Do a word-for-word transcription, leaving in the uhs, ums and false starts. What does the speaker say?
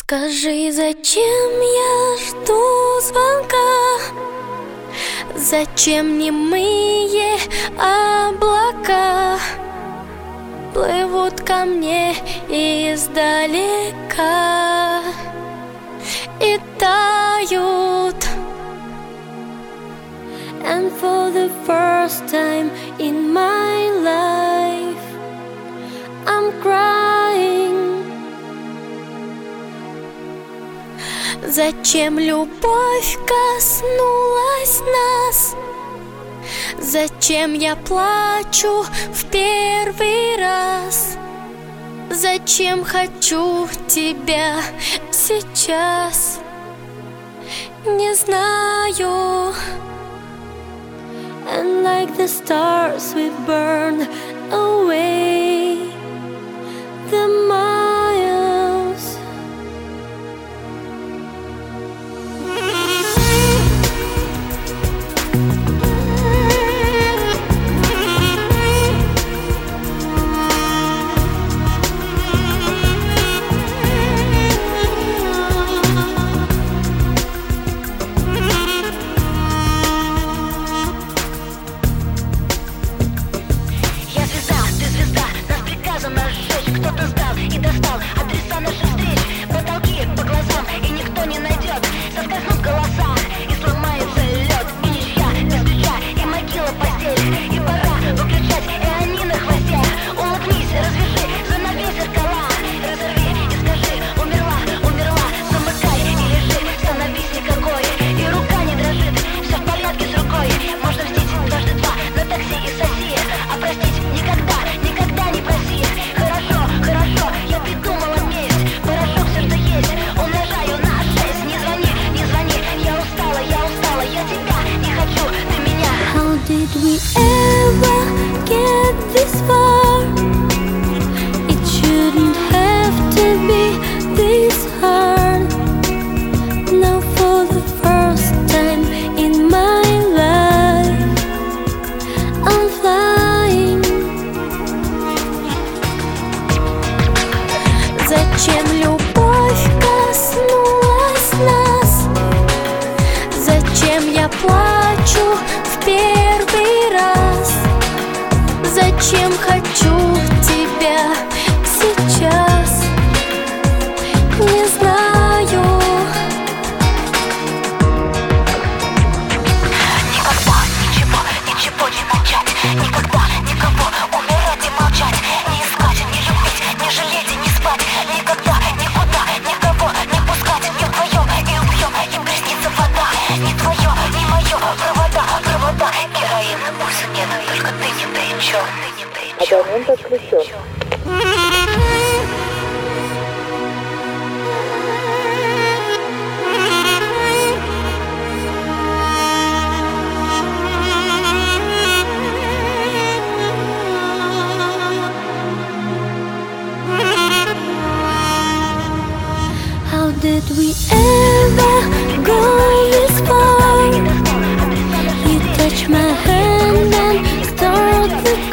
Скажи, зачем я жду звонка? Зачем немые облака плывут ко мне издалека и тают? And for the first time in my life I'm crying. Зачем любовь коснулась нас? Зачем я плачу в первый раз? Зачем хочу тебя сейчас? Не знаю. And like the stars we burn away the miles. Кто-то сдал и достал адреса наших встреч, потолки по глазам, и никто не найдет. Соскользнут голоса, и сломается лед, и ничья без ключа, и могила постель. И пора выключать, и они на хвосте. Улыбнись, развяжи, занавесь зеркала, разорви и скажи: умерла, умерла, замыкай и лежи, становись никакой. И рука не дрожит, все в порядке с рукой. Можно мстить дважды два на такси и соси, а простить никогда, никогда не проси. Хорошо, я придумала месть, порошок все, что есть, умножаю на шесть. Не звони, не звони, я устала, я устала, я тебя не хочу, ты меня. How did we ever get this far? It shouldn't have to be this hard. Now for the first time in my life I'm flying. Зачем любовь коснулась нас? Зачем я плачу в первый раз? Зачем хочу тебя сейчас? Не знаю. Никогда ничего, ничего не начать. Никогда никого умирать и молчать. Не искать, не любить, не жалеть и не спать. Никогда, никуда, никого не пускать. Не вдвоем и убьем, им приснится вода. Не твое, не мое, провода, провода. Героин, пульса нет, только ты не при чем. Абонент отключен. How did we ever go this far? You touch my hand and start the